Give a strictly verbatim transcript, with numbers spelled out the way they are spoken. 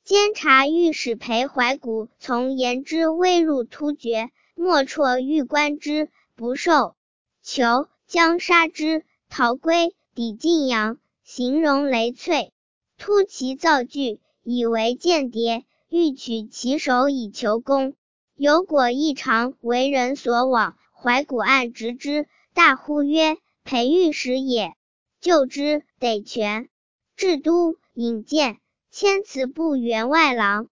监察御史裴怀古从言之未入突厥，莫辍欲观之，不受，囚，将杀之。逃归，抵晋阳，形容羸绥，突其造句，以为间谍，欲取其首以求功。有果异常，为人所往，怀古案直之，大呼曰：裴御史也！就之，得全。至都，引荐，迁祠部员外郎。